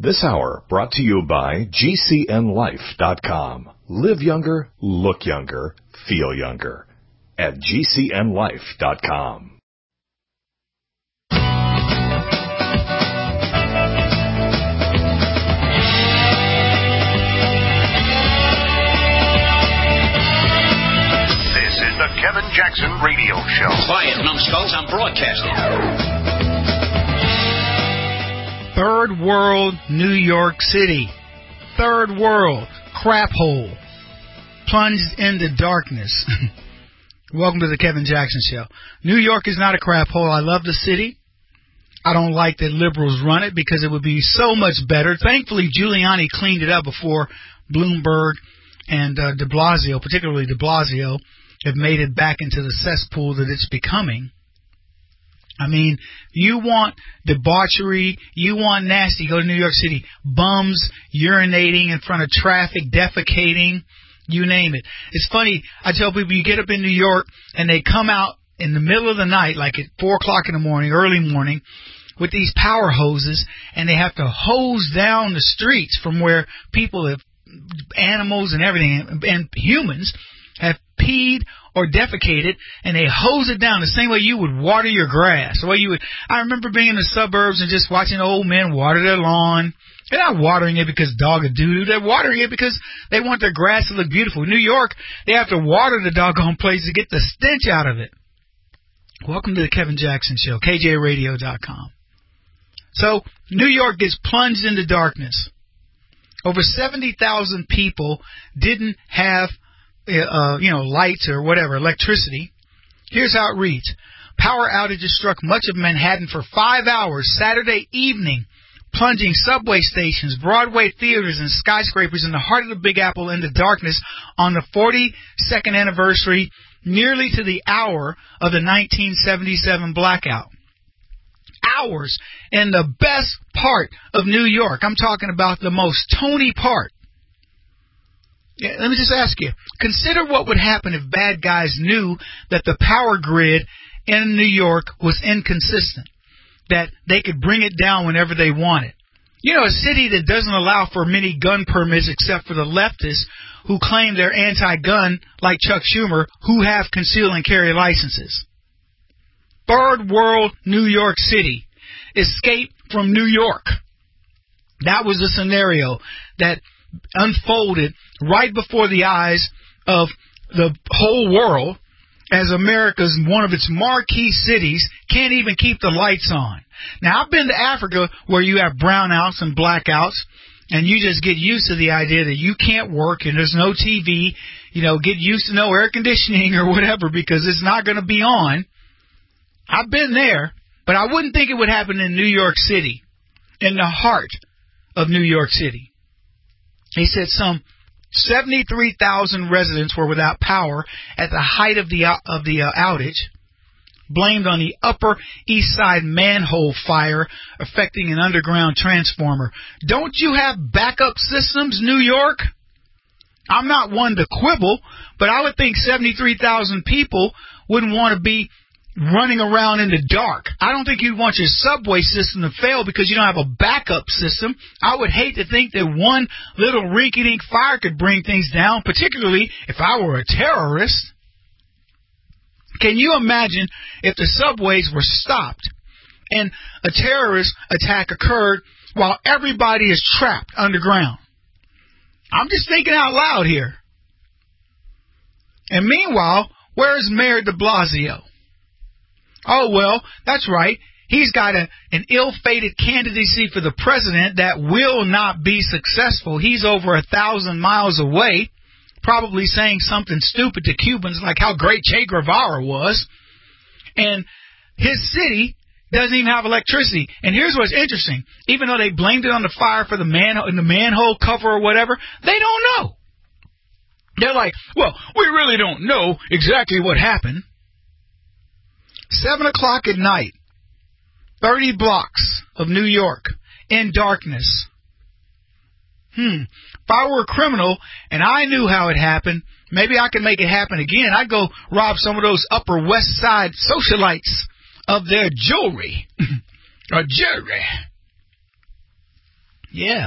This hour brought to you by GCNLife.com. Live younger, look younger, feel younger. At GCNLife.com. This is the Kevin Jackson Radio Show. Quiet, numbskulls, I'm broadcasting. Third world New York City. Third world crap hole. Plunged into darkness. Welcome to the Kevin Jackson Show. New York is not a crap hole. I love the city. I don't like that liberals run it because it would be so much better. Thankfully, Giuliani cleaned it up before Bloomberg and de Blasio, particularly de Blasio, have made it back into the cesspool that it's becoming. I mean, you want debauchery, you want nasty, go to New York City. Bums, urinating in front of traffic, defecating, you name it. It's funny, I tell people you get up in New York and they come out in the middle of the night, like at 4 o'clock in the morning, early morning, with these power hoses, and they have to hose down the streets from where people have, animals and everything, and humans have peed or defecated, and they hose it down the same way you would water your grass. The way you would. I remember being in the suburbs and just watching old men water their lawn. They're not watering it because dog a doo-doo. They're watering it because they want their grass to look beautiful. In New York, they have to water the doggone place to get the stench out of it. Welcome to the Kevin Jackson Show, KJRadio.com. So, New York gets plunged into darkness. Over 70,000 people didn't have lights or whatever, electricity. Here's how it reads. Power outages struck much of Manhattan for 5 hours Saturday evening, plunging subway stations, Broadway theaters, and skyscrapers in the heart of the Big Apple into darkness on the 42nd anniversary, nearly to the hour of the 1977 blackout. Hours in the best part of New York. I'm talking about the most Tony part. Yeah, let me just ask you, consider what would happen if bad guys knew that the power grid in New York was inconsistent, that they could bring it down whenever they wanted. You know, a city that doesn't allow for many gun permits except for the leftists who claim they're anti-gun, like Chuck Schumer, who have conceal and carry licenses. Third world New York City. Escape from New York. That was the scenario that unfolded right before the eyes of the whole world as America's one of its marquee cities can't even keep the lights on. Now, I've been to Africa where you have brownouts and blackouts, and you just get used to the idea that you can't work and there's no TV, get used to no air conditioning or whatever because it's not going to be on. I've been there, but I wouldn't think it would happen in New York City, in the heart of New York City. He said some 73,000 residents were without power at the height of the outage, blamed on the Upper East Side manhole fire affecting an underground transformer. Don't you have backup systems, New York? I'm not one to quibble, but I would think 73,000 people wouldn't want to be running around in the dark. I don't think you'd want your subway system to fail because you don't have a backup system. I would hate to think that one little rinky-dink fire could bring things down, particularly if I were a terrorist. Can you imagine if the subways were stopped and a terrorist attack occurred while everybody is trapped underground? I'm just thinking out loud here. And meanwhile, where is Mayor de Blasio? Oh, well, that's right. He's got an ill-fated candidacy for the president that will not be successful. He's over 1,000 miles away, probably saying something stupid to Cubans like how great Che Guevara was. And his city doesn't even have electricity. And here's what's interesting. Even though they blamed it on the fire for the manhole cover or whatever, they don't know. They're like, well, we really don't know exactly what happened. 7 o'clock at night, 30 blocks of New York in darkness. If I were a criminal and I knew how it happened, maybe I could make it happen again. I'd go rob some of those Upper West Side socialites of their jewelry. Or jewelry. Yeah.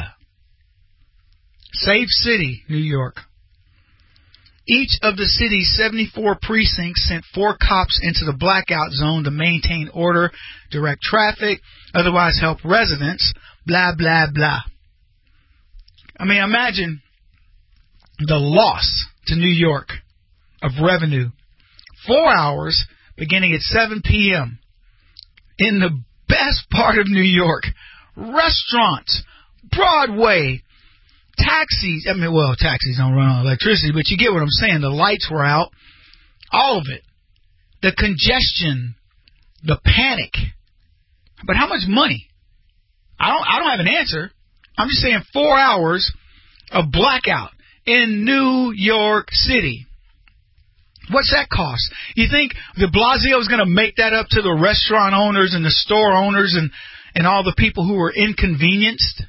Save City, New York. Each of the city's 74 precincts sent 4 cops into the blackout zone to maintain order, direct traffic, otherwise help residents, blah, blah, blah. I mean, imagine the loss to New York of revenue. 4 hours beginning at 7 p.m. in the best part of New York. Restaurants, Broadway, taxis. I mean, well, taxis don't run on electricity, but you get what I'm saying. The lights were out. All of it. The congestion, the panic. But how much money? I don't have an answer. I'm just saying 4 hours of blackout in New York City. What's that cost? You think de Blasio is going to make that up to the restaurant owners and the store owners and all the people who were inconvenienced?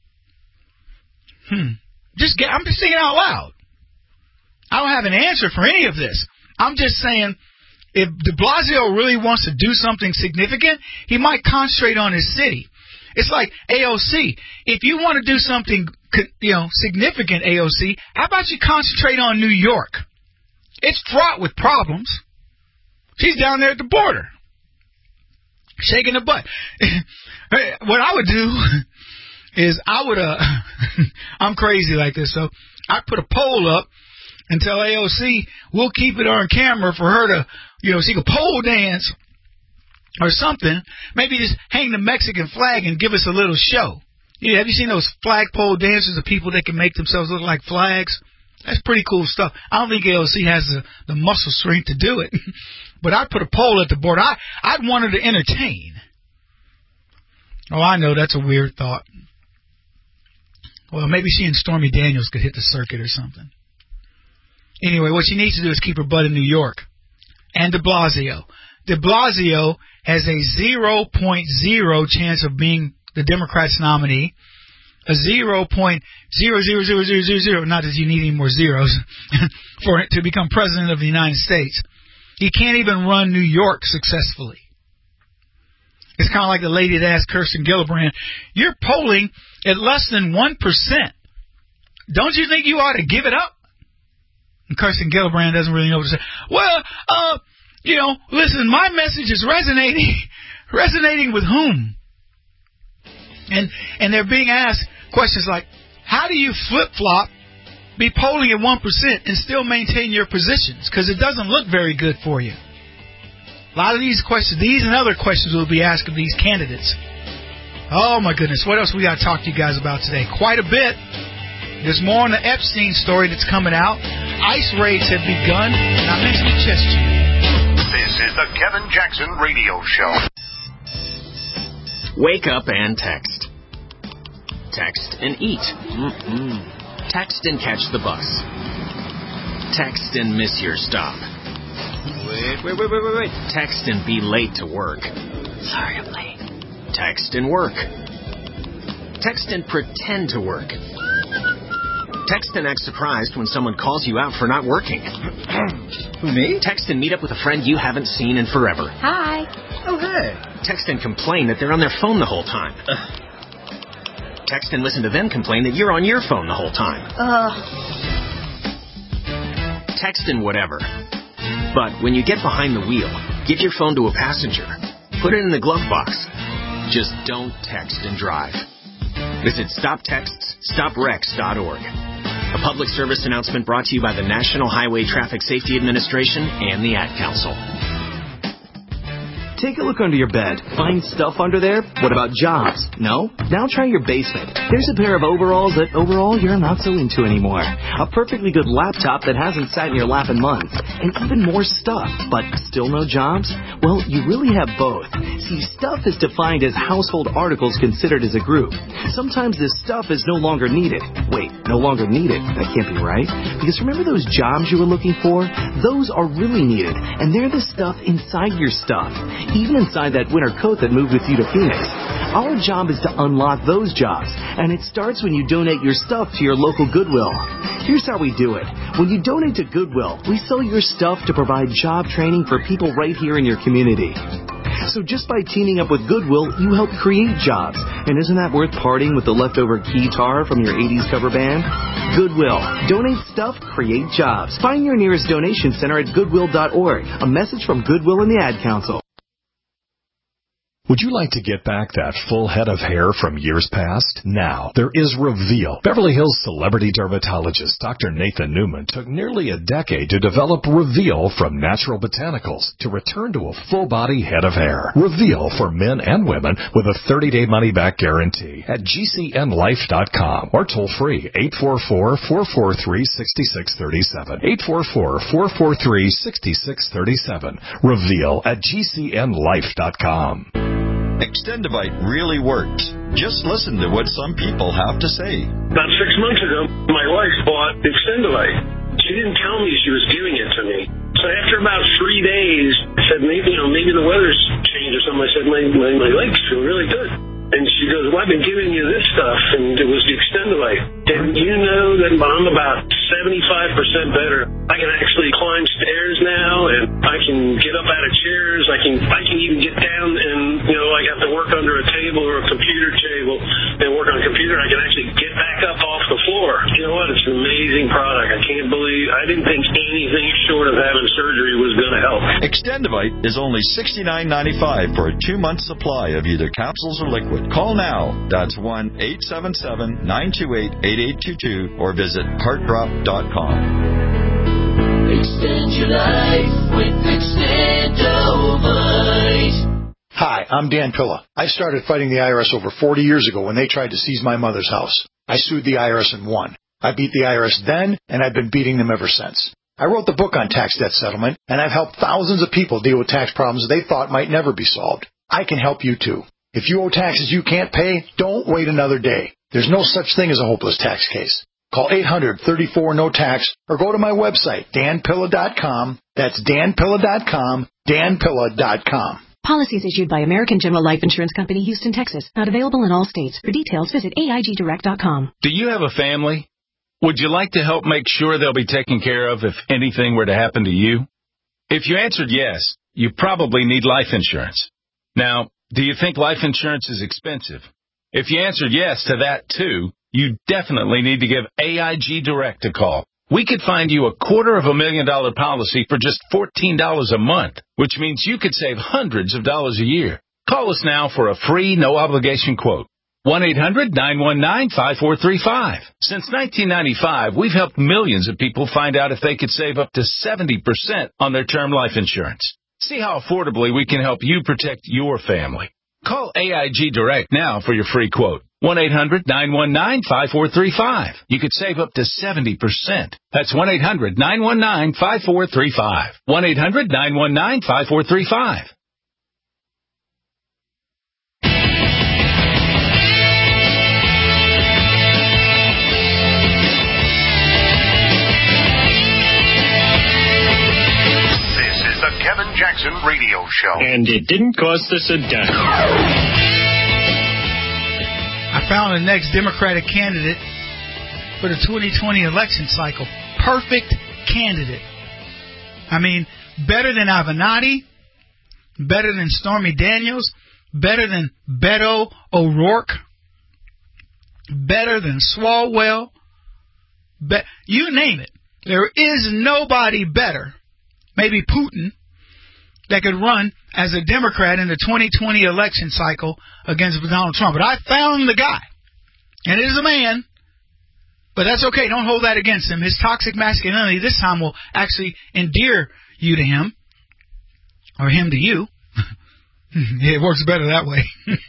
I'm just thinking out loud. I don't have an answer for any of this. I'm just saying, if de Blasio really wants to do something significant, he might concentrate on his city. It's like AOC. If you want to do something, significant, AOC, how about you concentrate on New York? It's fraught with problems. She's down there at the border, shaking her butt. What I would do is I'm crazy like this, so I'd put a poll up and tell AOC we'll keep it on camera for her to, she could pole dance or something. Maybe just hang the Mexican flag and give us a little show. Yeah, have you seen those flagpole dances of people that can make themselves look like flags? That's pretty cool stuff. I don't think AOC has the muscle strength to do it. But I'd put a poll at the board. I'd want her to entertain. Oh, I know, that's a weird thought. Well, maybe she and Stormy Daniels could hit the circuit or something. Anyway, what she needs to do is keep her butt in New York. And de Blasio. De Blasio has a 0.0 chance of being the Democrats' nominee. A 0.00000, not that you need any more zeros, for it to become president of the United States. He can't even run New York successfully. It's kind of like the lady that asked Kirsten Gillibrand, you're polling at less than 1%. Don't you think you ought to give it up? And Kirsten Gillibrand doesn't really know what to say. Well, listen, my message is resonating. Resonating with whom? And they're being asked questions like, how do you flip-flop, be polling at 1% and still maintain your positions? Because it doesn't look very good for you. A lot of these questions, these and other questions will be asked of these candidates. Oh, my goodness. What else we got to talk to you guys about today? Quite a bit. There's more on the Epstein story that's coming out. ICE raids have begun. And I mentioned the chest tube. This is the Kevin Jackson Radio Show. Wake up and text. Text and eat. Text and catch the bus. Text and miss your stop. Wait. Text and be late to work. Sorry, I'm late. Text and work. Text and pretend to work. Text and act surprised when someone calls you out for not working. Who, me? Text and meet up with a friend you haven't seen in forever. Hi. Oh, hey. Text and complain that they're on their phone the whole time. Text and listen to them complain that you're on your phone the whole time. Text and whatever. But when you get behind the wheel, give your phone to a passenger. Put it in the glove box. Just don't text and drive. Visit StopTextsStopWrecks.org. A public service announcement brought to you by the National Highway Traffic Safety Administration and the Ad Council. Take a look under your bed. Find stuff under there? What about jobs? No? Now try your basement. There's a pair of overalls that overall you're not so into anymore. A perfectly good laptop that hasn't sat in your lap in months. And even more stuff. But still no jobs? Well, you really have both. See, stuff is defined as household articles considered as a group. Sometimes this stuff is no longer needed. Wait, no longer needed? That can't be right. Because remember those jobs you were looking for? Those are really needed. And they're the stuff inside your stuff. Even inside that winter coat that moved with you to Phoenix. Our job is to unlock those jobs, and it starts when you donate your stuff to your local Goodwill. Here's how we do it. When you donate to Goodwill, we sell your stuff to provide job training for people right here in your community. So just by teaming up with Goodwill, you help create jobs. And isn't that worth parting with the leftover guitar from your 80s cover band? Goodwill. Donate stuff, create jobs. Find your nearest donation center at goodwill.org. A message from Goodwill and the Ad Council. Would you like to get back that full head of hair from years past? Now, there is Reveal. Beverly Hills celebrity dermatologist Dr. Nathan Newman took nearly a decade to develop Reveal from natural botanicals to return to a full-body head of hair. Reveal for men and women with a 30-day money-back guarantee at GCNlife.com or toll free 844-443-6637. 844-443-6637. Reveal at GCNlife.com. Extendivite really works. Just listen to what some people have to say. About 6 months ago, my wife bought Extendivite. She didn't tell me she was giving it to me. So after about 3 days, I said, maybe the weather's changed or something. I said, my legs feel really good. And she goes, well, I've been giving you this stuff, and it was the Extendivite. And you know that I'm about 75% better. I can actually climb stairs now, and I can get up out of chairs. I can even get down and, I have to work under a table or a computer table and work on a computer. I can actually get back up off the floor. You know what? It's an amazing product. I didn't think anything short of having surgery was going to help. Extendivite is only $69.95 for a 2-month supply of either capsules or liquid. Call now. That's 1-877-928-8822 or visit heartdrop.com. Extend your life with Extendivite. Hi, I'm Dan Pilla. I started fighting the IRS over 40 years ago when they tried to seize my mother's house. I sued the IRS and won. I beat the IRS then, and I've been beating them ever since. I wrote the book on tax debt settlement, and I've helped thousands of people deal with tax problems they thought might never be solved. I can help you too. If you owe taxes you can't pay, don't wait another day. There's no such thing as a hopeless tax case. Call 800-34-NO-TAX or go to my website, danpilla.com. That's danpilla.com, danpilla.com. Policies issued by American General Life Insurance Company, Houston, Texas. Not available in all states. For details, visit AIGdirect.com. Do you have a family? Would you like to help make sure they'll be taken care of if anything were to happen to you? If you answered yes, you probably need life insurance. Now, do you think life insurance is expensive? If you answered yes to that too, you definitely need to give AIG Direct a call. We could find you a $250,000 policy for just $14 a month, which means you could save hundreds of dollars a year. Call us now for a free, no-obligation quote. 1-800-919-5435. Since 1995, we've helped millions of people find out if they could save up to 70% on their term life insurance. See how affordably we can help you protect your family. Call AIG Direct now for your free quote. 1-800-919-5435. You could save up to 70%. That's 1-800-919-5435. 1-800-919-5435. This is the Kevin Jackson Radio Show. And it didn't cost us a dime. I found the next Democratic candidate for the 2020 election cycle. Perfect candidate. I mean, better than Avenatti, better than Stormy Daniels, better than Beto O'Rourke, better than Swalwell. You name it. There is nobody better, maybe Putin, that could run as a Democrat in the 2020 election cycle against Donald Trump. But I found the guy. And it is a man. But that's okay. Don't hold that against him. His toxic masculinity this time will actually endear you to him. Or him to you. It works better that way.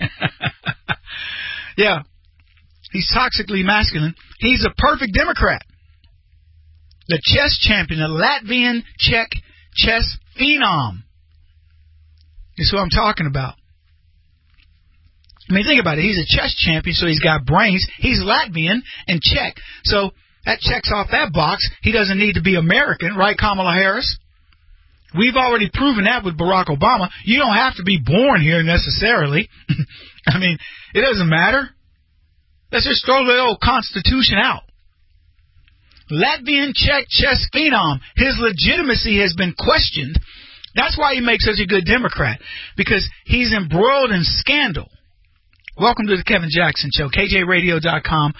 Yeah. He's toxically masculine. He's a perfect Democrat. The chess champion, the Latvian Czech chess phenom. Is who I'm talking about. I mean, think about it. He's a chess champion, so he's got brains. He's Latvian and Czech. So that checks off that box. He doesn't need to be American, right, Kamala Harris? We've already proven that with Barack Obama. You don't have to be born here necessarily. I mean, it doesn't matter. Let's just throw the old Constitution out. Latvian Czech chess phenom. His legitimacy has been questioned That's why he makes such a good Democrat, because he's embroiled in scandal. Welcome to the Kevin Jackson Show. KJRadio.com,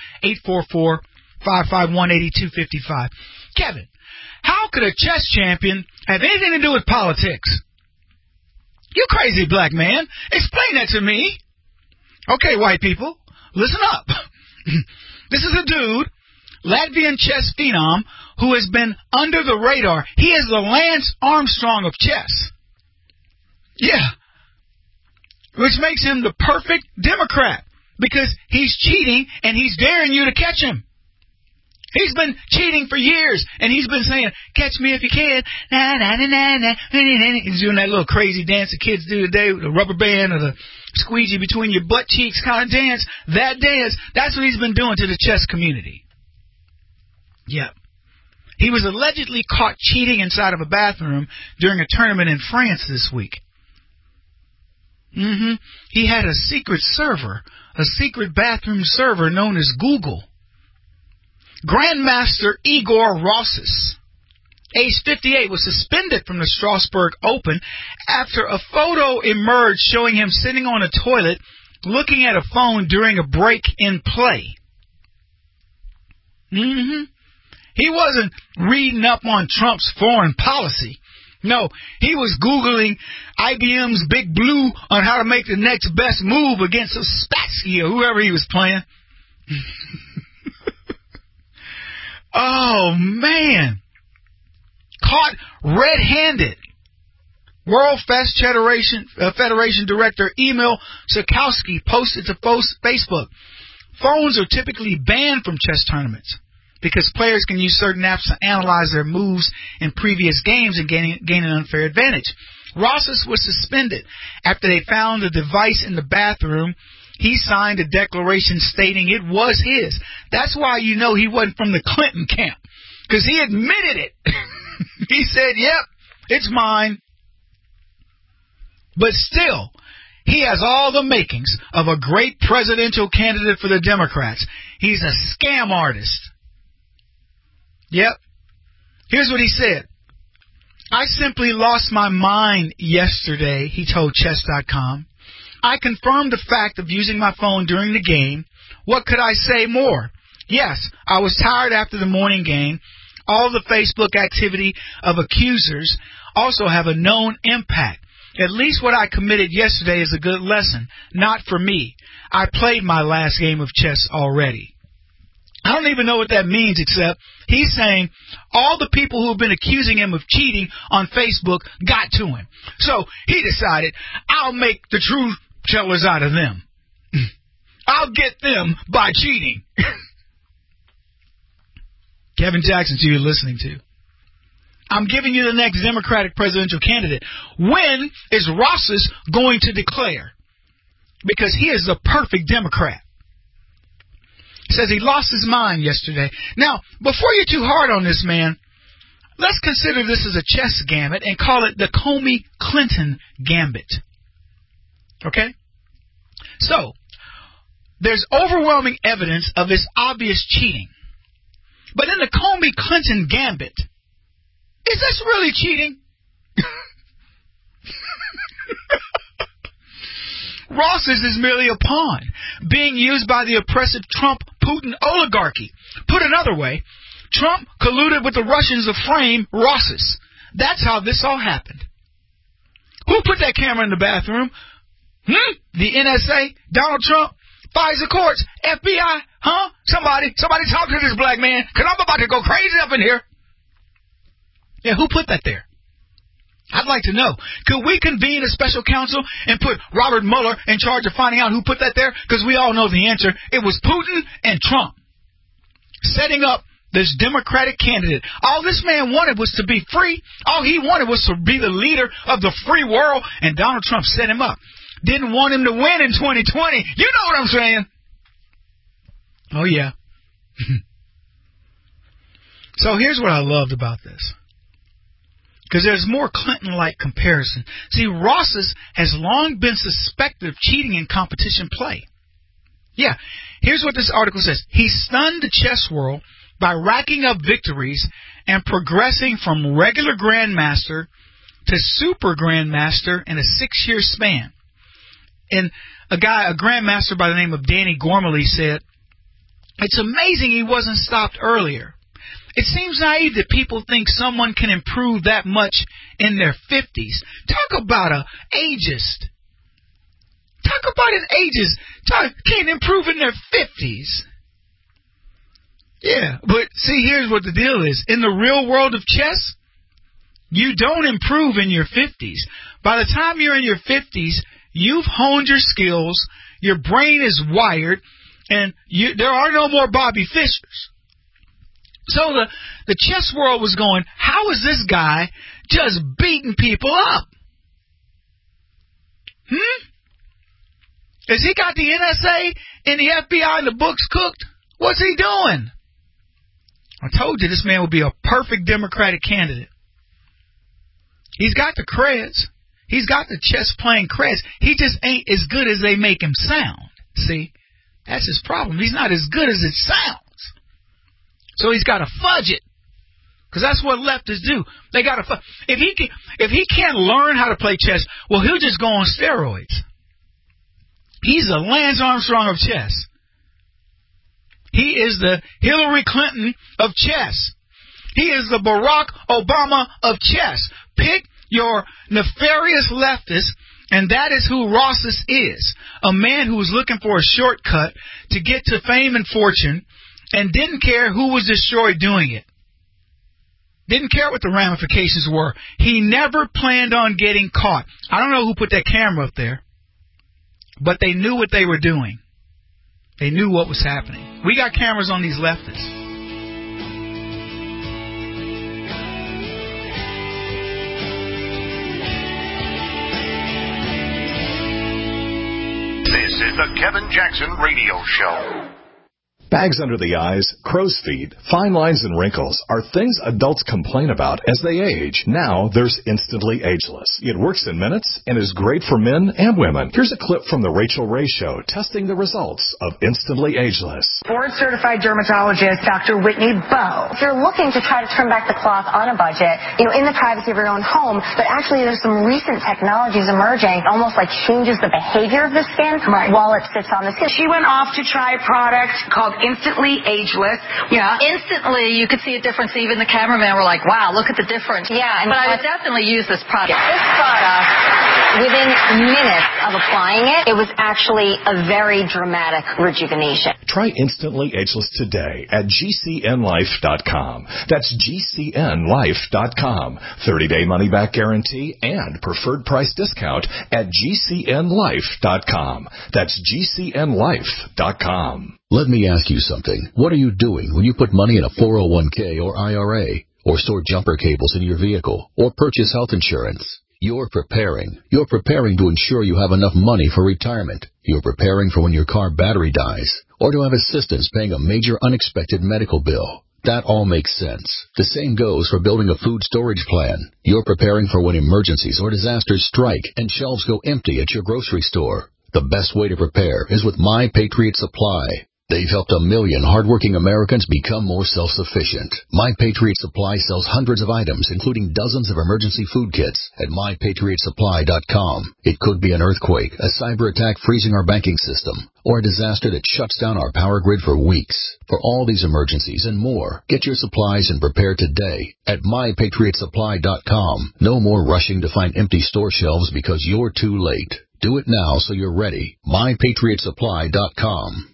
844-551-8255. Kevin, how could a chess champion have anything to do with politics? You crazy black man. Explain that to me. Okay, white people, listen up. This is a dude, Latvian chess phenom, who has been under the radar. He is the Lance Armstrong of chess. Yeah. Which makes him the perfect Democrat, because he's cheating and he's daring you to catch him. He's been cheating for years, and he's been saying, catch me if you can. Na, na, na, na, na. He's doing that little crazy dance that kids do today with the rubber band or the squeegee between your butt cheeks kind of dance. That dance, that's what he's been doing to the chess community. Yep. He was allegedly caught cheating inside of a bathroom during a tournament in France this week. He had a secret server, a secret bathroom server known as Google. Grandmaster Igor Rosas, age 58, was suspended from the Strasbourg Open after a photo emerged showing him sitting on a toilet looking at a phone during a break in play. He wasn't reading up on Trump's foreign policy. No, he was Googling IBM's Big Blue on how to make the next best move against Spassky or whoever he was playing. Oh, man. Caught red-handed. World Chess Federation Director Emil Sikowski posted to Facebook, phones are typically banned from chess tournaments because players can use certain apps to analyze their moves in previous games and gain an unfair advantage. Rosas was suspended after they found the device in the bathroom. He signed a declaration stating it was his. That's why you know he wasn't from the Clinton camp, because he admitted it. He said, yep, it's mine. But still, he has all the makings of a great presidential candidate for the Democrats. He's a scam artist. Yep. Here's what he said. I simply lost my mind yesterday, he told Chess.com. I confirmed the fact of using my phone during the game. What could I say more? Yes, I was tired after the morning game. All the Facebook activity of accusers also have a known impact. At least what I committed yesterday is a good lesson. Not for me. I played my last game of chess already. I don't even know what that means, except he's saying all the people who have been accusing him of cheating on Facebook got to him. So he decided, I'll make the truth tellers out of them. I'll get them by cheating. Kevin Jackson, who you're listening to. I'm giving you the next Democratic presidential candidate. When is Rosas going to declare? Because he is the perfect Democrat. He says he lost his mind yesterday. Now, before you're too hard on this man, let's consider this as a chess gambit and call it the Comey Clinton gambit. Okay? So, there's overwhelming evidence of this obvious cheating. But in the Comey Clinton gambit, is this really cheating? Rosas is merely a pawn being used by the oppressive Trump-Putin oligarchy. Put another way, Trump colluded with the Russians to frame Rosas. That's how this all happened. Who put that camera in the bathroom? The NSA? Donald Trump? FISA courts? FBI? Huh? Somebody talk to this black man, because I'm about to go crazy up in here. Yeah, who put that there? I'd like to know. Could we convene a special counsel and put Robert Mueller in charge of finding out who put that there? Because we all know the answer. It was Putin and Trump setting up this Democratic candidate. All this man wanted was to be free. All he wanted was to be the leader of the free world, and Donald Trump set him up. Didn't want him to win in 2020. You know what I'm saying? Oh, yeah. So here's what I loved about this. Because there's more Clinton-like comparison. See, Rosas has long been suspected of cheating in competition play. Yeah, here's what this article says. He stunned the chess world by racking up victories and progressing from regular grandmaster to super grandmaster in a 6-year span. And a grandmaster by the name of Danny Gormley said, it's amazing he wasn't stopped earlier. It seems naive that people think someone can improve that much in their 50s. Talk about an ageist. Talk about an ageist. Can't improve in their 50s. Yeah, but see, here's what the deal is. In the real world of chess, you don't improve in your 50s. By the time you're in your 50s, you've honed your skills, your brain is wired, and there are no more Bobby Fishers. So the chess world was going, how is this guy just beating people up? Has he got the NSA and the FBI and the books cooked? What's he doing? I told you this man would be a perfect Democratic candidate. He's got the creds. He's got the chess-playing creds. He just ain't as good as they make him sound. See? That's his problem. He's not as good as it sounds. So he's got to fudge it. Because that's what leftists do. They got to fudge. If he can't learn how to play chess, well, he'll just go on steroids. He's a Lance Armstrong of chess. He is the Hillary Clinton of chess. He is the Barack Obama of chess. Pick your nefarious leftist, and that is who Rosses is. A man who was looking for a shortcut to get to fame and fortune and didn't care who was destroyed doing it. Didn't care what the ramifications were. He never planned on getting caught. I don't know who put that camera up there, but they knew what they were doing. They knew what was happening. We got cameras on these leftists. This is the Kevin Jackson Radio Show. Bags under the eyes, crow's feet, fine lines and wrinkles are things adults complain about as they age. Now there's Instantly Ageless. It works in minutes and is great for men and women. Here's a clip from the Rachel Ray Show testing the results of Instantly Ageless. Board-certified dermatologist Dr. Whitney Bowe. If you're looking to try to trim back the cloth on a budget, in the privacy of your own home, but actually there's some recent technologies emerging, almost like changes the behavior of the skin while it sits on the skin. She went off to try a product called Instantly Ageless. Yeah, instantly you could see a difference. Even the cameraman were like, wow, look at the difference. Yeah. But I would definitely use this product. This product, within minutes of applying it, it was actually a very dramatic rejuvenation. Try Instantly Ageless today at GCNlife.com. That's GCNlife.com. 30-day money-back guarantee and preferred price discount at GCNlife.com. That's GCNlife.com. Let me ask you something. What are you doing when you put money in a 401k or IRA, or store jumper cables in your vehicle, or purchase health insurance? You're preparing. You're preparing to ensure you have enough money for retirement. You're preparing for when your car battery dies, or to have assistance paying a major unexpected medical bill. That all makes sense. The same goes for building a food storage plan. You're preparing for when emergencies or disasters strike and shelves go empty at your grocery store. The best way to prepare is with My Patriot Supply. They've helped 1 million hardworking Americans become more self-sufficient. My Patriot Supply sells hundreds of items, including dozens of emergency food kits at MyPatriotSupply.com. It could be an earthquake, a cyber attack freezing our banking system, or a disaster that shuts down our power grid for weeks. For all these emergencies and more, get your supplies and prepare today at MyPatriotSupply.com. No more rushing to find empty store shelves because you're too late. Do it now so you're ready. MyPatriotSupply.com.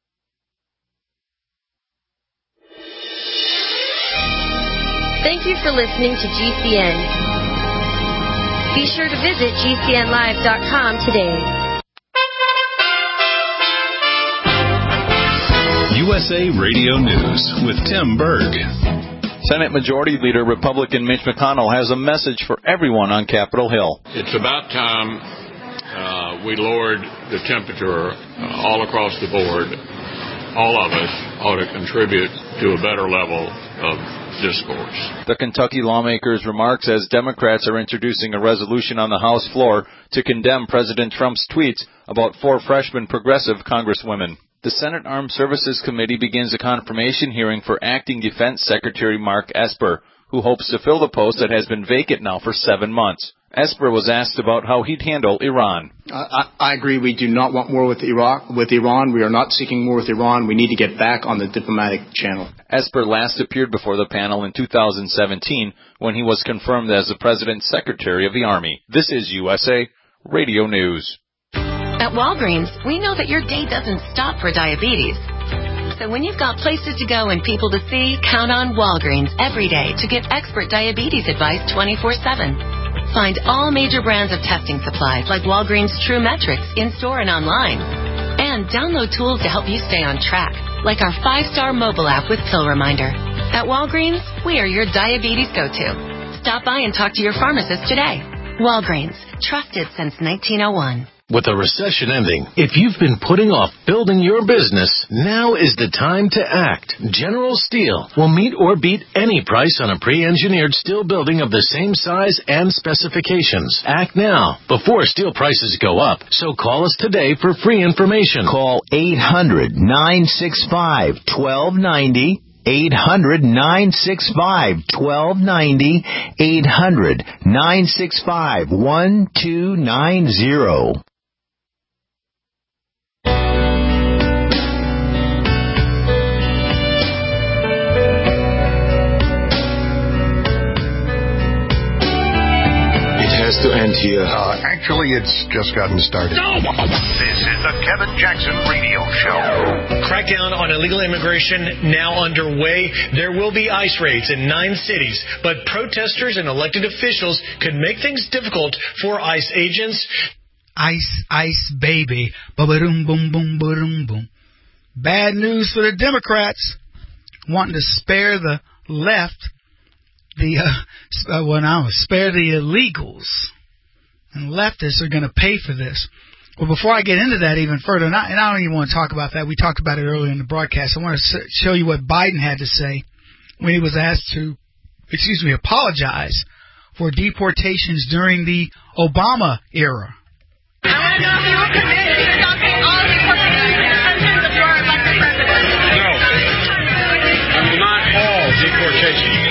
Thank you for listening to GCN. Be sure to visit GCNlive.com today. USA Radio News with Tim Berg. Senate Majority Leader Republican Mitch McConnell has a message for everyone on Capitol Hill. It's about time we lowered the temperature all across the board. All of us ought to contribute to a better level of discourse. The Kentucky lawmakers' remarks as Democrats are introducing a resolution on the House floor to condemn President Trump's tweets about 4 freshman progressive congresswomen. The Senate Armed Services Committee begins a confirmation hearing for Acting Defense Secretary Mark Esper, who who hopes to fill the post that has been vacant now for 7 months. Esper was asked about how he'd handle Iran. I agree. We do not want war with Iran. We are not seeking war with Iran. We need to get back on the diplomatic channel. Esper last appeared before the panel in 2017 when he was confirmed as the President's Secretary of the Army. This is USA Radio News. At Walgreens, we know that your day doesn't stop for diabetes. So when you've got places to go and people to see, count on Walgreens every day to get expert diabetes advice 24/7. Find all major brands of testing supplies like Walgreens True Metrics in-store and online. And download tools to help you stay on track, like our 5-star mobile app with Pill Reminder. At Walgreens, we are your diabetes go-to. Stop by and talk to your pharmacist today. Walgreens, trusted since 1901. With the recession ending, if you've been putting off building your business, now is the time to act. General Steel will meet or beat any price on a pre-engineered steel building of the same size and specifications. Act now, before steel prices go up. So call us today for free information. Call 800-965-1290. 800-965-1290. 800-965-1290. Has to end here. Actually, it's just gotten started. This is the Kevin Jackson Radio Show. Crackdown on illegal immigration now underway. There will be ICE raids in 9 cities, but protesters and elected officials could make things difficult for ICE agents. Ice, baby. Ba-ba-doom, boom, boom, ba-doom, boom. Bad news for the Democrats wanting to spare the left. Spare the illegals, and leftists are going to pay for this. Well, before I get into that even further, and I don't even want to talk about that. We talked about it earlier in the broadcast. I want to show you what Biden had to say when he was asked to, apologize for deportations during the Obama era. I want to know if you were committed to stopping all deportations if you are elected president. No. Not all deportations.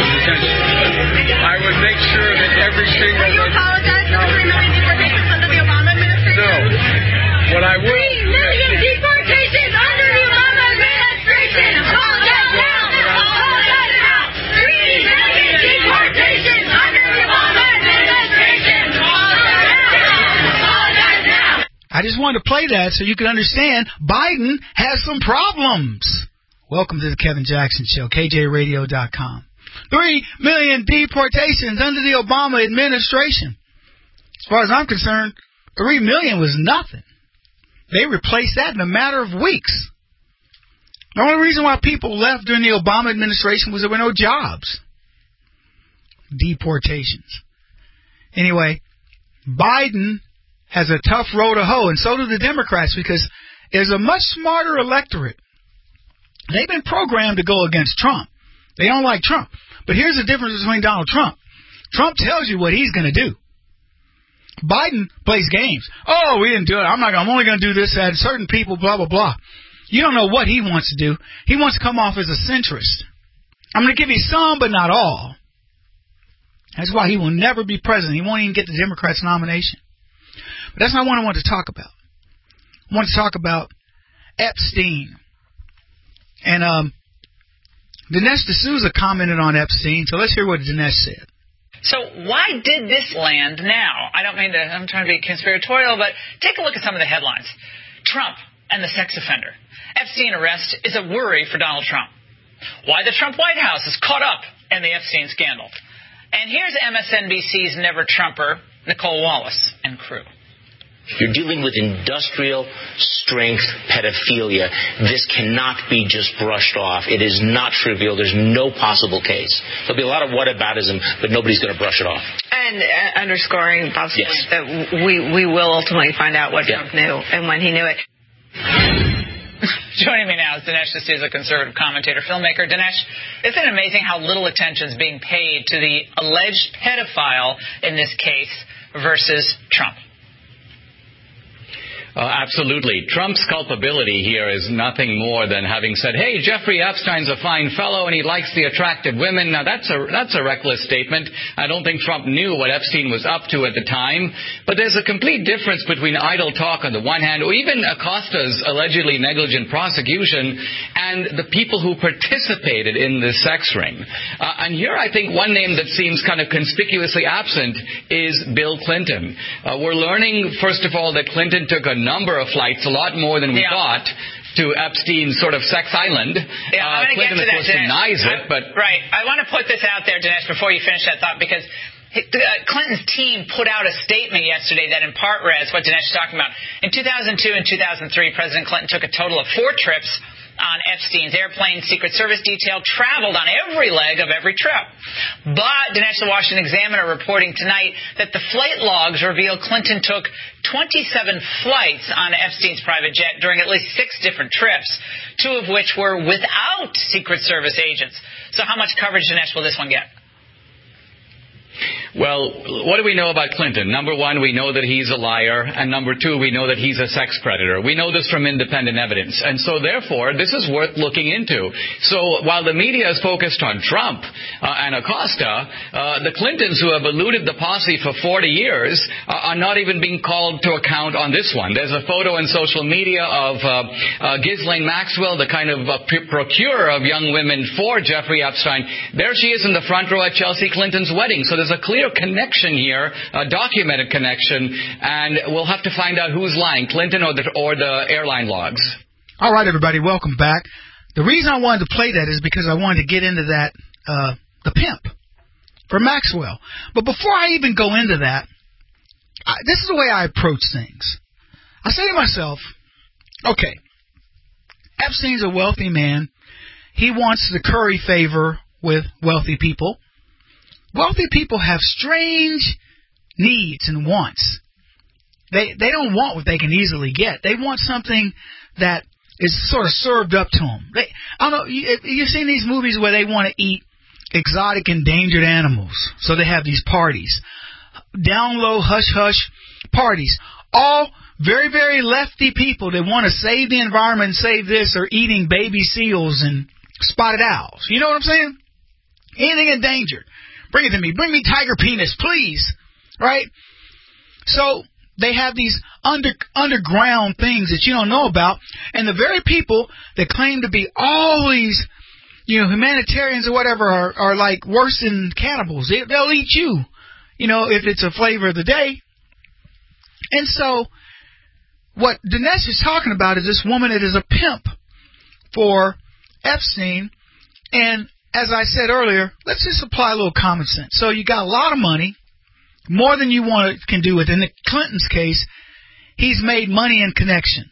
I would make sure that every single... Will you apologize for 3 million deportations under the Obama administration? No. What I will... 3 million deportations under the Obama administration! Apologize now! Apologize now! 3 million deportations under the Obama administration! Apologize now! I just wanted to play that so you can understand Biden has some problems. Welcome to the Kevin Jackson Show, KJRadio.com. 3 million deportations under the Obama administration. As far as I'm concerned, 3 million was nothing. They replaced that in a matter of weeks. The only reason why people left during the Obama administration was there were no jobs. Deportations. Anyway, Biden has a tough row to hoe, and so do the Democrats, because there's a much smarter electorate. They've been programmed to go against Trump. They don't like Trump. But here's the difference between Donald Trump. Trump tells you what he's going to do. Biden plays games. Oh, we didn't do it. I'm only going to do this at certain people, blah, blah, blah. You don't know what he wants to do. He wants to come off as a centrist. I'm going to give you some, but not all. That's why he will never be president. He won't even get the Democrats' nomination. But that's not what I want to talk about. I want to talk about Epstein. And Dinesh D'Souza commented on Epstein, so let's hear what Dinesh said. So why did this land now? I'm trying to be conspiratorial, but take a look at some of the headlines. Trump and the sex offender. Epstein arrest is a worry for Donald Trump. Why the Trump White House is caught up in the Epstein scandal. And here's MSNBC's Never Trumper, Nicole Wallace and crew. You're dealing with industrial strength pedophilia. This cannot be just brushed off. It is not trivial. There's no possible case. There'll be a lot of whataboutism, but nobody's going to brush it off. And underscoring Bob's point that we will ultimately find out what Trump knew and when he knew it. Joining me now is Dinesh D'Souza, conservative commentator, filmmaker. Dinesh, isn't it amazing how little attention is being paid to the alleged pedophile in this case versus Trump? Absolutely. Trump's culpability here is nothing more than having said, hey, Jeffrey Epstein's a fine fellow and he likes the attractive women. Now, that's a reckless statement. I don't think Trump knew what Epstein was up to at the time. But there's a complete difference between idle talk on the one hand, or even Acosta's allegedly negligent prosecution, and the people who participated in the sex ring. And here I think one name that seems kind of conspicuously absent is Bill Clinton. We're learning, first of all, that Clinton took a number of flights, a lot more than we thought, to Epstein's sort of sex island. Yeah, I'm going to Clinton, get to of course, that, denies it. But right. I want to put this out there, Dinesh, before you finish that thought, because Clinton's team put out a statement yesterday that in part reads what Dinesh is talking about. In 2002 and 2003, President Clinton took a total of 4 trips on Epstein's airplane. Secret Service detail traveled on every leg of every trip. But Dinesh, the Washington Examiner reporting tonight that the flight logs reveal Clinton took 27 flights on Epstein's private jet during at least 6 different trips, 2 of which were without Secret Service agents. So how much coverage, Dinesh, will this one get? Well, what do we know about Clinton? Number one, we know that he's a liar. And number two, we know that he's a sex predator. We know this from independent evidence. And so, therefore, this is worth looking into. So while the media is focused on Trump and Acosta, the Clintons who have eluded the posse for 40 years are not even being called to account on this one. There's a photo in social media of Ghislaine Maxwell, the kind of procurer of young women for Jeffrey Epstein. There she is in the front row at Chelsea Clinton's wedding. So there's a clear connection here, a documented connection, and we'll have to find out who's lying, Clinton or the airline logs. All right, everybody, welcome back. The reason I wanted to play that is because I wanted to get into that, the pimp for Maxwell. But before I even go into that, this is the way I approach things. I say to myself, okay, Epstein's a wealthy man. He wants to curry favor with wealthy people. Wealthy people have strange needs and wants. They don't want what they can easily get. They want something that is sort of served up to them. I don't know, you've seen these movies where they want to eat exotic endangered animals. So they have these parties. Down low, hush-hush parties. All very, very lefty people that want to save the environment and save this are eating baby seals and spotted owls. You know what I'm saying? Anything endangered. Bring it to me. Bring me tiger penis, please. Right? So they have these underground things that you don't know about. And the very people that claim to be all these, humanitarians or whatever are like worse than cannibals. They'll eat you, if it's a flavor of the day. And so what Dinesh is talking about is this woman that is a pimp for Epstein. And as I said earlier, let's just apply a little common sense. So you got a lot of money, more than you can do with. In the Clinton's case, he's made money and connections.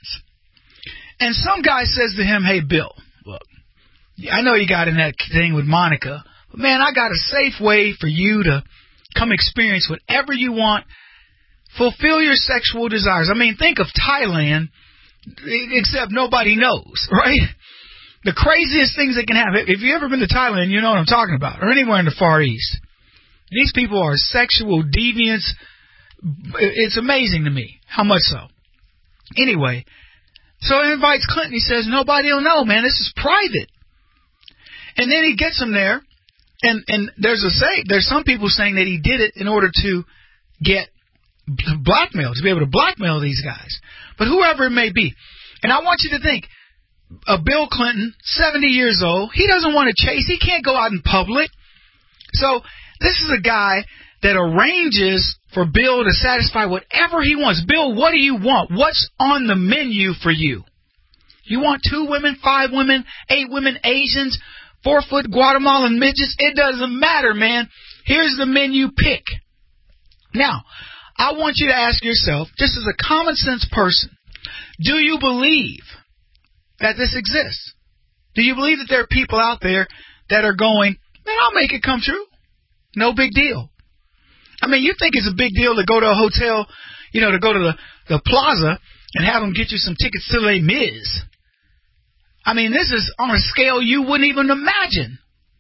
And some guy says to him, hey, Bill, look, I know you got in that thing with Monica, but man, I got a safe way for you to come experience whatever you want. Fulfill your sexual desires. I mean, think of Thailand, except nobody knows, right? The craziest things that can happen. If you've ever been to Thailand, you know what I'm talking about. Or anywhere in the Far East. These people are sexual deviants. It's amazing to me. How much so? Anyway, so he invites Clinton. He says, nobody will know, man. This is private. And then he gets him there. And there's some people saying that he did it in order to get blackmail, to be able to blackmail these guys. But whoever it may be. And I want you to think, Bill Clinton, 70 years old, he doesn't want to chase. He can't go out in public. So this is a guy that arranges for Bill to satisfy whatever he wants. Bill, what do you want? What's on the menu for you? You want 2 women, 5 women, 8 women, Asians, 4-foot Guatemalan midgets? It doesn't matter, man. Here's the menu. Pick. Now, I want you to ask yourself, just as a common sense person, do you believe that this exists? Do you believe that there are people out there that are going, man, I'll make it come true? No big deal. I mean, you think it's a big deal to go to a hotel, to go to the plaza and have them get you some tickets to Les Mis. I mean, this is on a scale you wouldn't even imagine.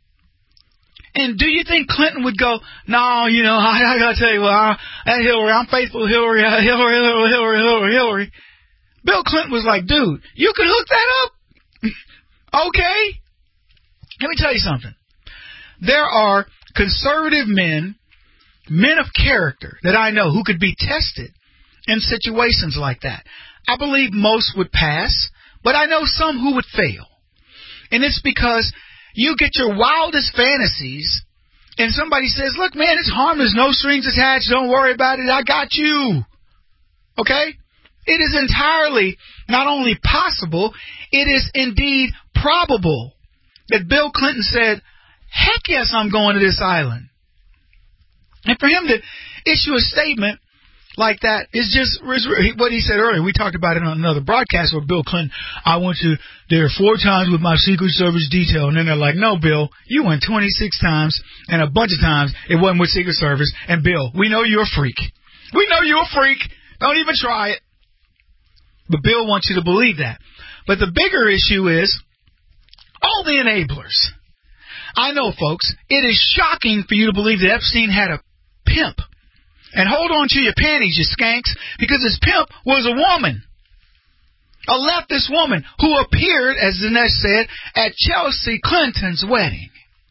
And do you think Clinton would go, no, I got to tell you, Hillary, I'm faithful to Hillary. Bill Clinton was like, dude, you can hook that up? Okay. Let me tell you something. There are conservative men of character that I know who could be tested in situations like that. I believe most would pass, but I know some who would fail. And it's because you get your wildest fantasies and somebody says, look, man, it's harmless, no strings attached, don't worry about it, I got you. Okay? It is entirely not only possible, it is indeed probable that Bill Clinton said, heck yes, I'm going to this island. And for him to issue a statement like that is just what he said earlier. We talked about it on another broadcast with Bill Clinton. I went to there 4 times with my Secret Service detail. And then they're like, no, Bill, you went 26 times, and a bunch of times it wasn't with Secret Service. And Bill, we know you're a freak. We know you're a freak. Don't even try it. But Bill wants you to believe that. But the bigger issue is all the enablers. I know, folks, it is shocking for you to believe that Epstein had a pimp. And hold on to your panties, you skanks, because his pimp was a woman. A leftist woman who appeared, as Dinesh said, at Chelsea Clinton's wedding.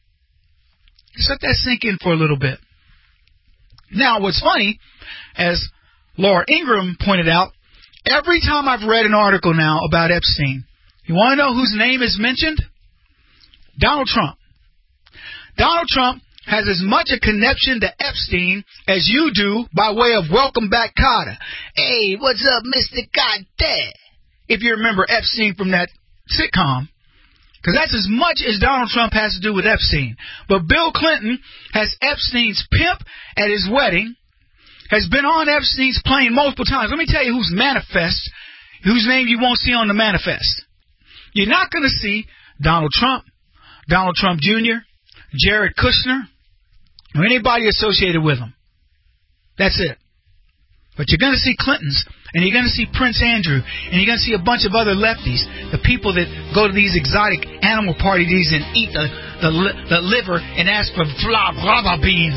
Just let that sink in for a little bit. Now, what's funny, as Laura Ingraham pointed out, every time I've read an article now about Epstein, you want to know whose name is mentioned? Donald Trump. Donald Trump has as much a connection to Epstein as you do by way of Welcome Back, Kotter. Hey, what's up, Mr. Kotter? If you remember Epstein from that sitcom. Because that's as much as Donald Trump has to do with Epstein. But Bill Clinton has Epstein's pimp at his wedding, has been on Epstein's plane multiple times. Let me tell you whose name you won't see on the manifest. You're not going to see Donald Trump Jr., Jared Kushner, or anybody associated with him. That's it. But you're going to see Clintons, and you're going to see Prince Andrew, and you're going to see a bunch of other lefties, the people that go to these exotic animal parties and eat the liver and ask for flava beans.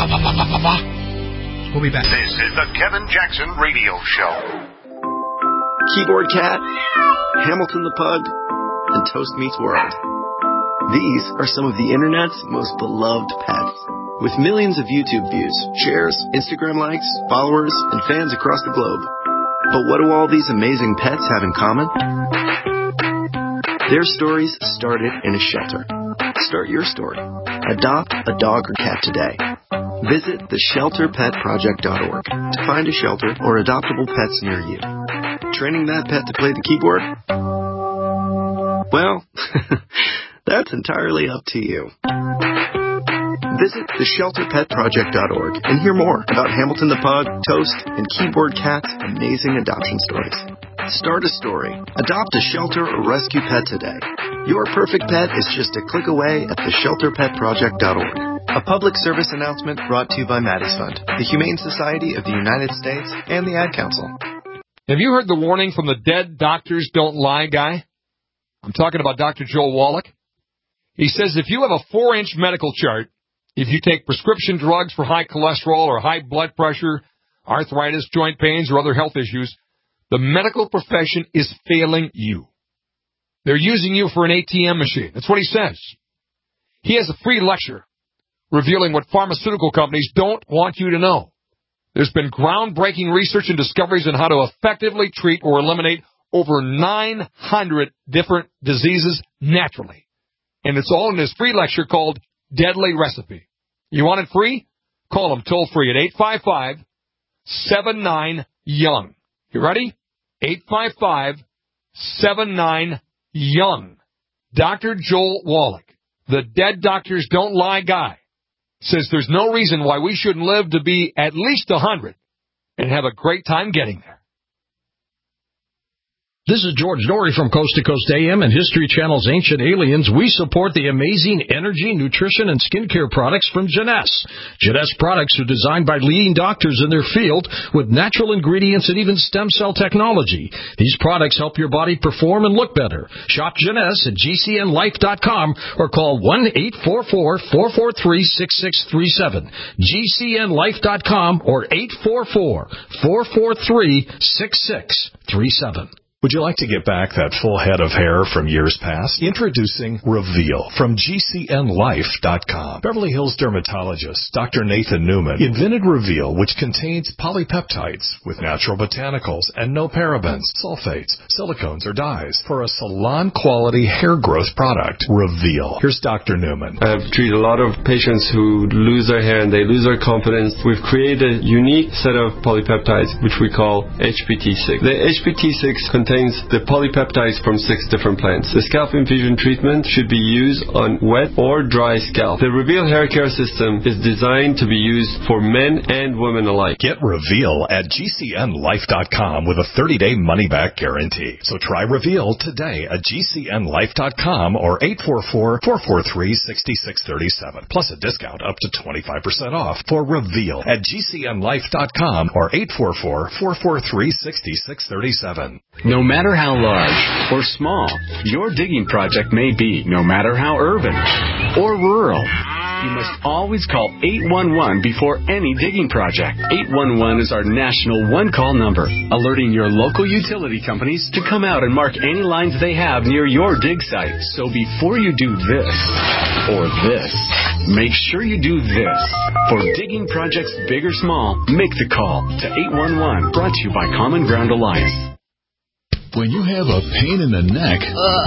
We'll be back. This is the Kevin Jackson Radio Show. Keyboard Cat, Hamilton the Pug, and Toast Meets World. These are some of the internet's most beloved pets. With millions of YouTube views, shares, Instagram likes, followers, and fans across the globe. But what do all these amazing pets have in common? Their stories started in a shelter. Start your story. Adopt a dog or cat today. Visit theshelterpetproject.org to find a shelter or adoptable pets near you. Training that pet to play the keyboard? Well, that's entirely up to you. Visit theshelterpetproject.org and hear more about Hamilton the Pug, Toast, and Keyboard Cat's amazing adoption stories. Start a story. Adopt a shelter or rescue pet today. Your perfect pet is just a click away at theshelterpetproject.org. A public service announcement brought to you by Maddie's Fund, the Humane Society of the United States, and the Ad Council. Have you heard the warning from the Dead Doctors Don't Lie guy? I'm talking about Dr. Joel Wallach. He says if you have a 4-inch medical chart, if you take prescription drugs for high cholesterol or high blood pressure, arthritis, joint pains, or other health issues, the medical profession is failing you. They're using you for an ATM machine. That's what he says. He has a free lecture revealing what pharmaceutical companies don't want you to know. There's been groundbreaking research and discoveries on how to effectively treat or eliminate over 900 different diseases naturally. And it's all in his free lecture called Deadly Recipe. You want it free? Call him toll free at 855-79-YOUNG. You ready? 855-79-YOUNG. Dr. Joel Wallach, the Dead Doctors Don't Lie guy, says there's no reason why we shouldn't live to be at least 100 and have a great time getting there. This is George Dory from Coast to Coast AM and History Channel's Ancient Aliens. We support the amazing energy, nutrition, and skincare products from Jeunesse. Jeunesse products are designed by leading doctors in their field with natural ingredients and even stem cell technology. These products help your body perform and look better. Shop Jeunesse at GCNlife.com or call 1-844-443-6637. GCNlife.com or 844-443-6637. Would you like to get back that full head of hair from years past? Introducing Reveal from GCNlife.com. Beverly Hills dermatologist Dr. Nathan Newman invented Reveal, which contains polypeptides with natural botanicals and no parabens, sulfates, silicones, or dyes for a salon-quality hair growth product. Reveal. Here's Dr. Newman. I've treated a lot of patients who lose their hair and they lose their confidence. We've created a unique set of polypeptides, which we call HPT6. The HPT6 contains the polypeptides from 6 different plants. The scalp infusion treatment should be used on wet or dry scalp. The Reveal hair care system is designed to be used for men and women alike. Get Reveal at GCNlife.com with a 30-day money-back guarantee. So try Reveal today at GCNlife.com or 844-443-6637. Plus a discount up to 25% off for Reveal at GCNlife.com or 844-443-6637. No matter how large or small your digging project may be, no matter how urban or rural, you must always call 811 before any digging project. 811 is our national one-call number, alerting your local utility companies to come out and mark any lines they have near your dig site. So before you do this or this, make sure you do this. For digging projects big or small, make the call to 811. Brought to you by Common Ground Alliance. When you have a pain in the neck,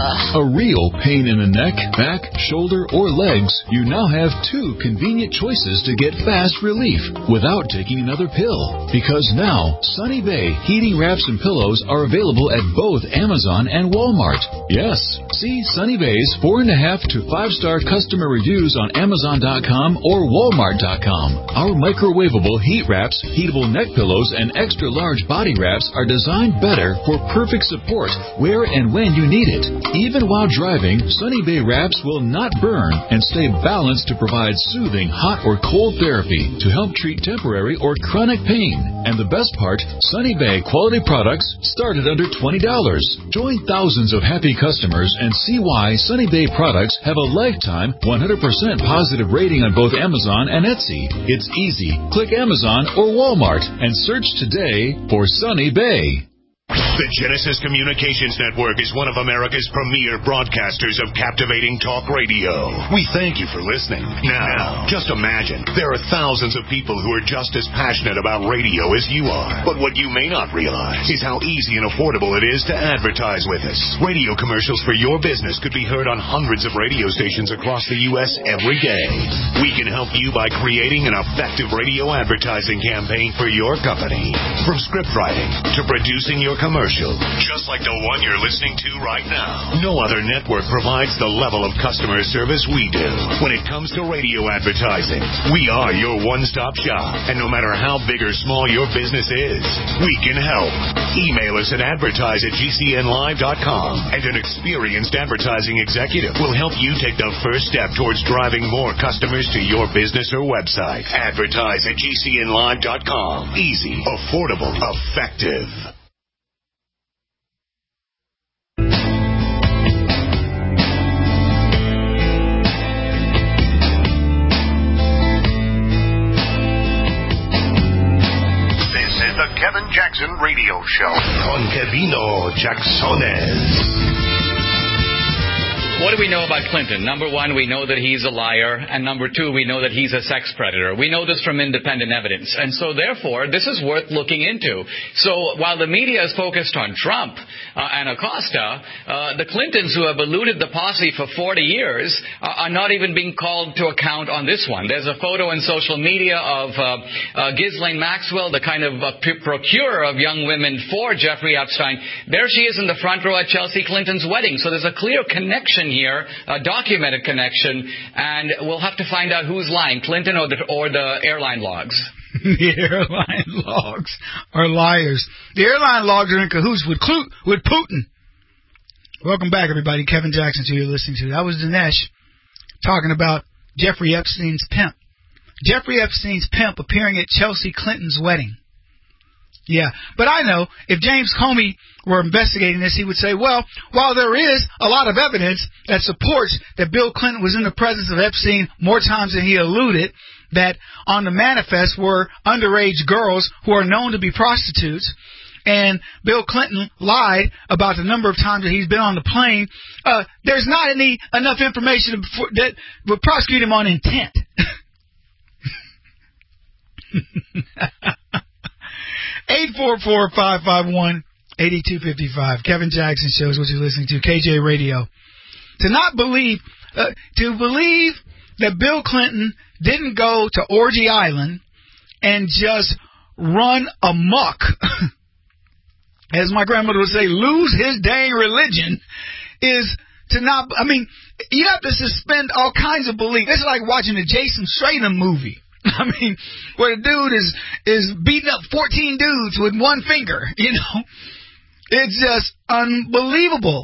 a real pain in the neck, back, shoulder, or legs, you now have 2 convenient choices to get fast relief without taking another pill. Because now, Sunny Bay heating wraps and pillows are available at both Amazon and Walmart. Yes, see Sunny Bay's 4.5 to 5-star customer reviews on Amazon.com or Walmart.com. Our microwavable heat wraps, heatable neck pillows, and extra large body wraps are designed better for perfect support where and when you need it. Even while driving, Sunny Bay wraps will not burn and stay balanced to provide soothing hot or cold therapy to help treat temporary or chronic pain. And the best part, Sunny Bay quality products start at under $20. Join thousands of happy customers and see why Sunny Bay products have a lifetime 100% positive rating on both Amazon and Etsy. It's easy. Click Amazon or Walmart and search today for Sunny Bay. The Genesis Communications Network is one of America's premier broadcasters of captivating talk radio. We thank you for listening. Now, just imagine, there are thousands of people who are just as passionate about radio as you are. But what you may not realize is how easy and affordable it is to advertise with us. Radio commercials for your business could be heard on hundreds of radio stations across the U.S. every day. We can help you by creating an effective radio advertising campaign for your company. From script writing to producing your commercial, just like the one you're listening to right now. No other network provides the level of customer service we do. When it comes to radio advertising, we are your one-stop shop. And no matter how big or small your business is, we can help. Email us at advertise@GCNlive.com, and an experienced advertising executive will help you take the first step towards driving more customers to your business or website. Advertise@GCNlive.com. Easy, affordable, effective. The Kevin Jackson Radio Show. Con Kevino Jacksones. What do we know about Clinton? Number one, we know that he's a liar. And number two, we know that he's a sex predator. We know this from independent evidence. And so, therefore, this is worth looking into. So while the media is focused on Trump and Acosta, the Clintons, who have eluded the posse for 40 years, are not even being called to account on this one. There's a photo in social media of Ghislaine Maxwell, the kind of procurer of young women for Jeffrey Epstein. There she is in the front row at Chelsea Clinton's wedding. So there's a clear connection here, a documented connection, and we'll have to find out who's lying, Clinton or the airline logs. The airline logs are liars. The airline logs are in cahoots with Putin. Welcome back, everybody. Kevin Jackson, who you're listening to. That was Dinesh talking about Jeffrey Epstein's pimp. Jeffrey Epstein's pimp appearing at Chelsea Clinton's wedding. Yeah, but I know if James Comey were investigating this, he would say, well, while there is a lot of evidence that supports that Bill Clinton was in the presence of Epstein more times than he alluded, that on the manifest were underage girls who are known to be prostitutes, and Bill Clinton lied about the number of times that he's been on the plane, there's not enough information that would prosecute him on intent. 844-551-8255. Kevin Jackson Show is what you're listening to. KJ Radio. To believe that Bill Clinton didn't go to Orgy Island and just run amok, as my grandmother would say, lose his dang religion, is to not, I mean, you have to suspend all kinds of belief. It's like watching a Jason Statham movie. I mean, where the dude is beating up 14 dudes with one finger, you know. It's just unbelievable.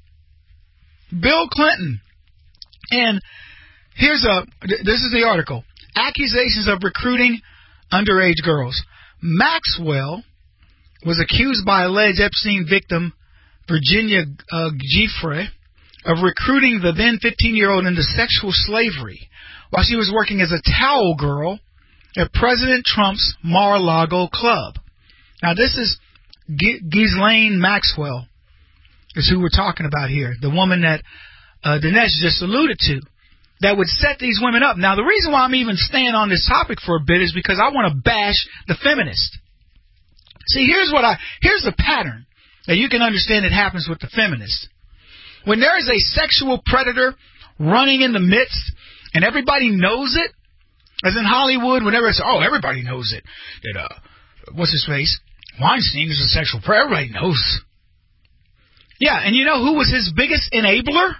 Bill Clinton. And this is the article. Accusations of recruiting underage girls. Maxwell was accused by alleged Epstein victim Virginia Giuffre of recruiting the then 15-year-old into sexual slavery while she was working as a towel girl at President Trump's Mar-a-Lago club. Now, this is Ghislaine Maxwell, is who we're talking about here, the woman that Dinesh just alluded to, that would set these women up. Now, the reason why I'm even staying on this topic for a bit is because I want to bash the feminists. See, here's the pattern that you can understand it happens with the feminists. When there is a sexual predator running in the midst, and everybody knows it, as in Hollywood, whenever it's, everybody knows it, that, what's his face? Weinstein is a sexual predator, everybody knows. Yeah, and you know who was his biggest enabler?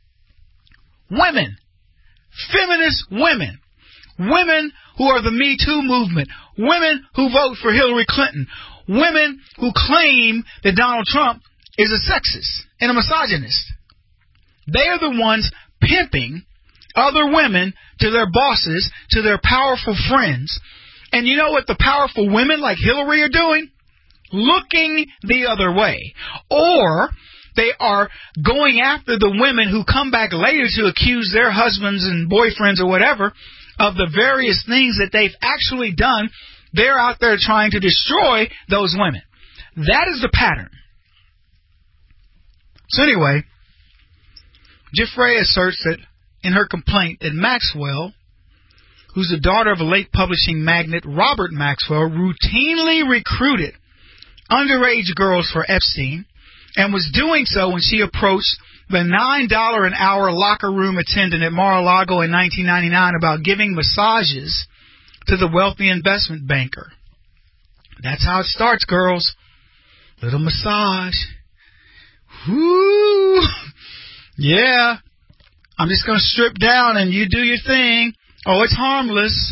Women. Feminist women. Women who are the Me Too movement. Women who vote for Hillary Clinton. Women who claim that Donald Trump is a sexist and a misogynist. They are the ones pimping other women to their bosses, to their powerful friends. And you know what the powerful women like Hillary are doing? Looking the other way. Or they are going after the women who come back later to accuse their husbands and boyfriends or whatever of the various things that they've actually done. They're out there trying to destroy those women. That is the pattern. So anyway, Giuffre asserts that in her complaint that Maxwell, who's the daughter of a late publishing magnate Robert Maxwell, routinely recruited underage girls for Epstein and was doing so when she approached the $9 an hour locker room attendant at Mar-a-Lago in 1999 about giving massages to the wealthy investment banker. That's how it starts, girls. Little massage. Whoo! Yeah. I'm just going to strip down and you do your thing. Oh, it's harmless.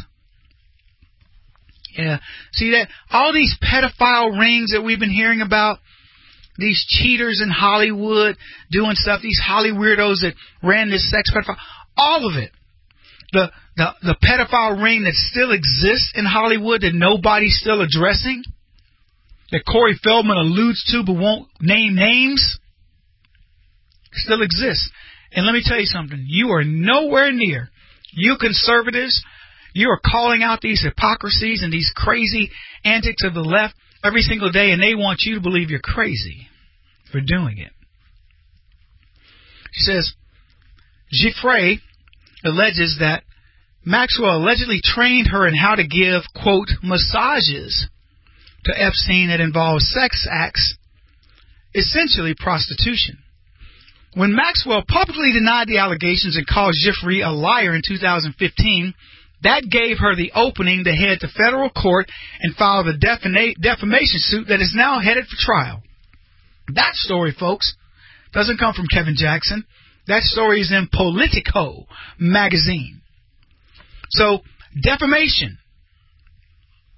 Yeah. See that? All these pedophile rings that we've been hearing about, these cheaters in Hollywood doing stuff, these Holly weirdos that ran this sex pedophile, all of it. The pedophile ring that still exists in Hollywood that nobody's still addressing, that Corey Feldman alludes to but won't name names, still exists. And let me tell you something. You are nowhere near, you conservatives, you are calling out these hypocrisies and these crazy antics of the left every single day, and they want you to believe you're crazy for doing it. She says, Giuffre alleges that Maxwell allegedly trained her in how to give, quote, massages to Epstein that involved sex acts, essentially prostitution. When Maxwell publicly denied the allegations and called Giuffre a liar in 2015, that gave her the opening to head to federal court and file the defamation suit that is now headed for trial. That story, folks, doesn't come from Kevin Jackson. That story is in Politico magazine. So, defamation.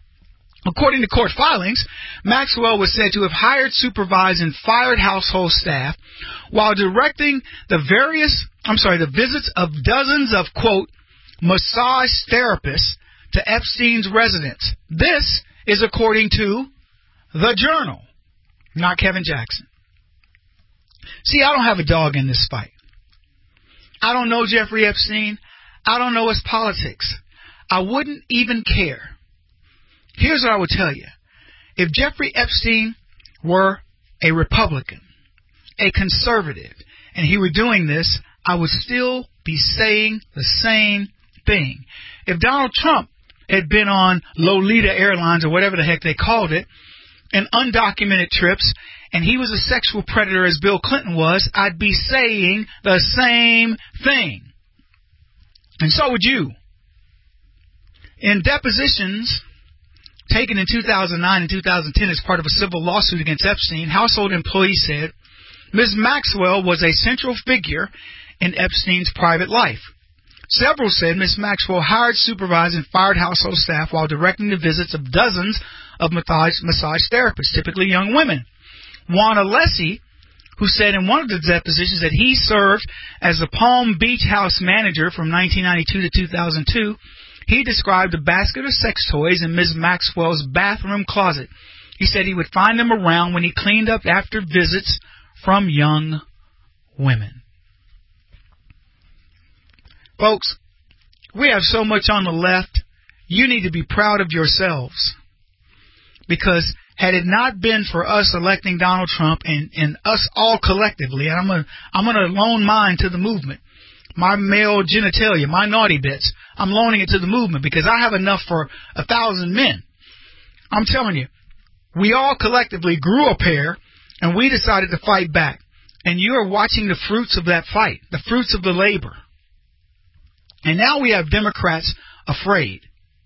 According to court filings, Maxwell was said to have hired, supervised, and fired household staff while directing the visits of dozens of, quote, massage therapists to Epstein's residence. This is according to The Journal, not Kevin Jackson. See, I don't have a dog in this fight. I don't know Jeffrey Epstein. I don't know his politics. I wouldn't even care. Here's what I would tell you. If Jeffrey Epstein were a Republican, a conservative, and he were doing this, I would still be saying the same thing. If Donald Trump had been on Lolita Airlines or whatever the heck they called it, and undocumented trips, and he was a sexual predator as Bill Clinton was, I'd be saying the same thing. And so would you. In depositions taken in 2009 and 2010 as part of a civil lawsuit against Epstein, household employees said Ms. Maxwell was a central figure in Epstein's private life. Several said Ms. Maxwell hired, supervised, and fired household staff while directing the visits of dozens of massage therapists, typically young women. Juan Alessi, who said in one of the depositions that he served as the Palm Beach house manager from 1992 to 2002, he described a basket of sex toys in Ms. Maxwell's bathroom closet. He said he would find them around when he cleaned up after visits from young women. Folks, we have so much on the left. You need to be proud of yourselves. Because had it not been for us electing Donald Trump and us all collectively, and I'm gonna loan mine to the movement, my male genitalia, my naughty bits, I'm loaning it to the movement because I have enough for 1,000 men. I'm telling you, we all collectively grew a pair and we decided to fight back. And you are watching the fruits of that fight, the fruits of the labor. And now we have Democrats afraid.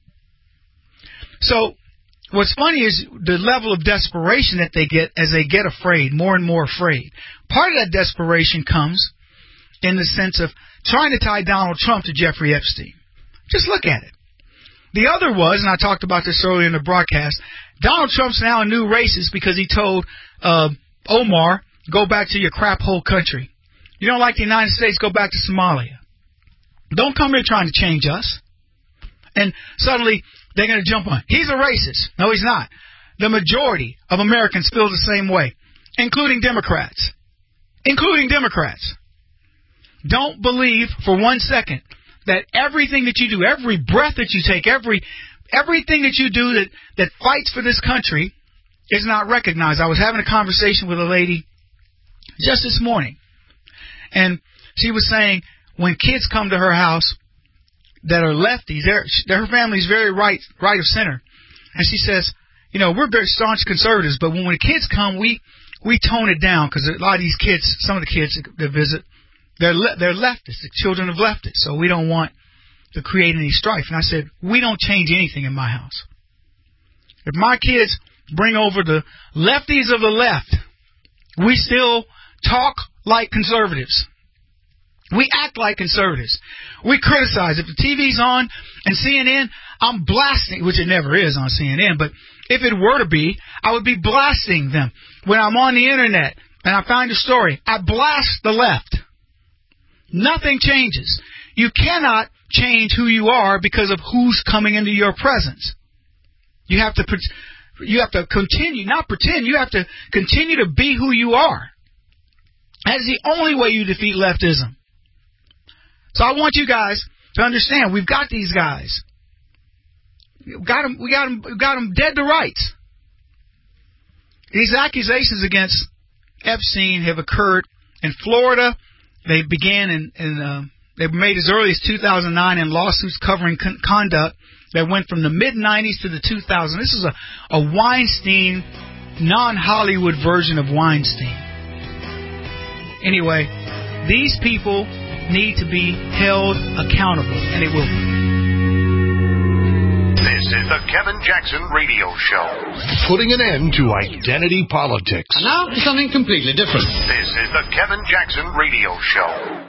So what's funny is the level of desperation that they get as they get afraid, more and more afraid. Part of that desperation comes in the sense of trying to tie Donald Trump to Jeffrey Epstein. Just look at it. The other was, and I talked about this earlier in the broadcast, Donald Trump's now a new racist because he told Omar, go back to your crap hole country. You don't like the United States, go back to Somalia. Don't come here trying to change us. And suddenly they're going to jump on. He's a racist. No, he's not. The majority of Americans feel the same way, including Democrats. Including Democrats. Don't believe for 1 second that everything that you do, every breath that you take, everything that you do that fights for this country is not recognized. I was having a conversation with a lady just this morning, and she was saying when kids come to her house that are lefties, her family's very right of center, and she says, you know, we're very staunch conservatives, but when the kids come, we tone it down because a lot of these kids, some of the kids that visit, they're leftists, the children of leftists, so we don't want to create any strife. And I said, we don't change anything in my house. If my kids bring over the lefties of the left, we still talk like conservatives. We act like conservatives. We criticize. If the TV's on and CNN, I'm blasting, which it never is on CNN, but if it were to be, I would be blasting them. When I'm on the internet and I find a story, I blast the left. Nothing changes. You cannot change who you are because of who's coming into your presence. You have to continue, not pretend, you have to continue to be who you are. That's the only way you defeat leftism. So I want you guys to understand, we've got these guys. We got them dead to rights. These accusations against Epstein have occurred in Florida. They began they were made as early as 2009 in lawsuits covering conduct that went from the mid-90s to the 2000s. This is a Weinstein, non-Hollywood version of Weinstein. Anyway, these people need to be held accountable, and it will be. This is the Kevin Jackson Radio Show. Putting an end to identity politics. And now for something completely different. This is the Kevin Jackson Radio Show.